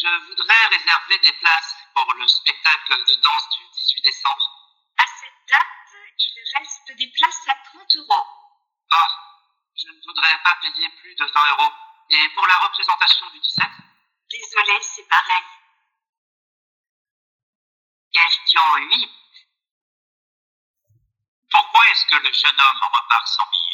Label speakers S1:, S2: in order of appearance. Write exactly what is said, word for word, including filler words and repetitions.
S1: Je voudrais réserver des places pour le spectacle de danse du dix-huit décembre.
S2: À cette date, il reste des places à trente euros.
S1: Ah, je ne voudrais pas payer plus de vingt euros. Et pour la représentation du dix-sept?
S2: Désolé, c'est pareil.
S1: Question huit. Pourquoi est-ce que le jeune homme repart sans billet?